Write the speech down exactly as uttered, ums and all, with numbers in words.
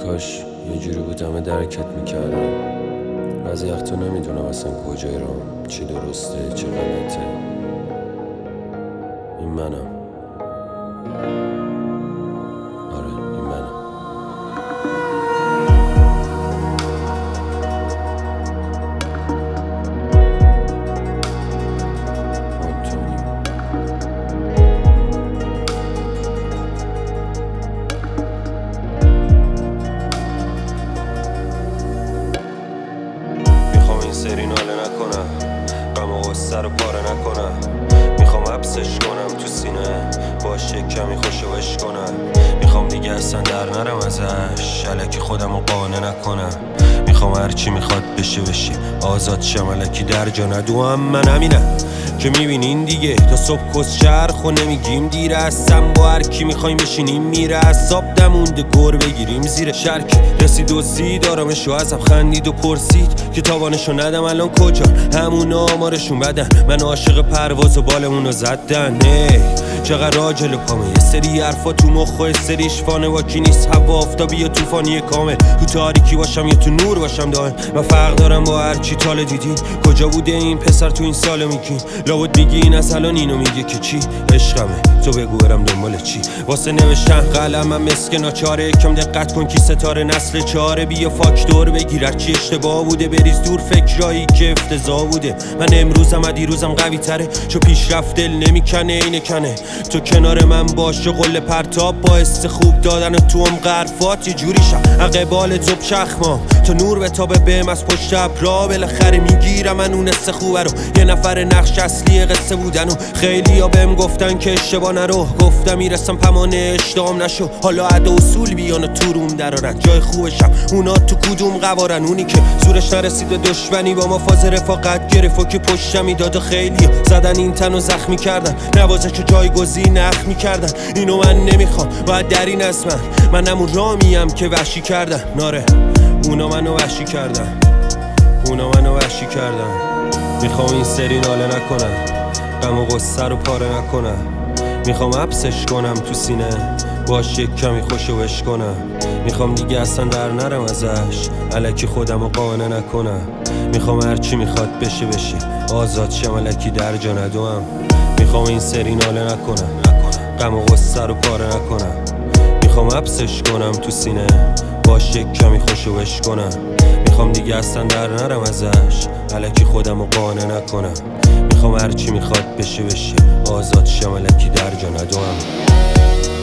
کاش یه جوری بودم درکت میکردم. از یختا نمیدونم اصلا کجای رام، چی درسته چی غلطه. این منم، آره این منم. سری ناله نکنم، غم و غصه رو پاره نکنم. میخوام حبسش کنم تو سینه، باش یک کمی خوشوش کنم. میخوام دیگه اصلا در نرم ازش، الکی خودم رو قانع نکنم. میخوام هرچی میخواد بشه بشه، آزاد شم الکی در جا ندوام. من همینم که میبینین دیگه، تا صبح کس چرخ و نمیگیم دیره. هستم با هر کی میخوایم بشینیم میره، اصاب دمونده گر بگیریم زیر شرک. رسید و زید آرامشو ازم خندید و پرسید که تاوانشو ندم الان کجا. همون آمارشون بدن، من عاشق پرواز و بالمونو زدن. هی چقدر راجل پامه، یه سری حرفا تو مخ و یه سریش فانه. واکی نیست هوا آفتابی یا طوفانی کامل، تو تاریکی باشم یا تو نور باشم دائم. من فرق دارم با هر چی تاله دیدین. کجا بوده این پسر تو این سال میگین؟ لابد میگی این از الان اینو میگه که چی عشقمه، تو بگو برم دنبال چی. واسه نوشتن قلمم مسک ناچاره، یکم دقت کن کی ستاره نسل چاره. بیا فاکتور بگیر هرچی اشتباه بوده، بریز دور فکرایی که افتضاح بوده. من امروزم از دیروزم قوی تره، چو پیشرفت دل نمیکنه اینه کنه. تو کنار من باش قله پرتاب، باعث خوب دادن تو هم غرفات. یه جوری شم عقبال زب چخمام، تو نور به تابه بهم از پشت ابرا. بالاخره میگیرم من اون است خوبه رو، یه نفر نقش اصلی قصه بودن. و خیلی ها بهم گفتن که اشتباه نرو، گفتم میرسم پمانه اشتام نشو. حالا عدا اصول بیان و تو روم درارن، جای خوبشم اونا تو کدوم قوارن. اونی که زورش نرسید به دشمنی با ما فاز رفاقت گرفت و که پشتم میداد. و خیلی زدن این تنو زخمی کردن، نوازش و جایگزین نخ میکردن. اینو من نمیخوام باید در این از من، من همون رامیم که وحشی کردن. ناره اونا منو وحشی کردن، اونا منو وحشی کردن. میخوام این سری ناله نکنم، غم و غصه رو پاره نکنم. میخوام حبسش کنم تو سینه، باش یک کمی خوشوش کنم. میخوام دیگه اصلا در نرم ازش، الکی خودم رو قانع نکنم. میخوام هرچی میخواد بشه بشه، آزاد شم الکی در جا ندوام. میخوام این سری ناله نکنم، غم و غصه رو پاره نکنم. میخوام حبسش کنم تو سینه، باش یک کمی خوشوش کنم. میخوام دیگه اصلا در نرم ازش، الکی خودم رو قانع نکنم. میخوام هرچی میخواد بشه بشه، آزاد شم الکی در جا ندوام.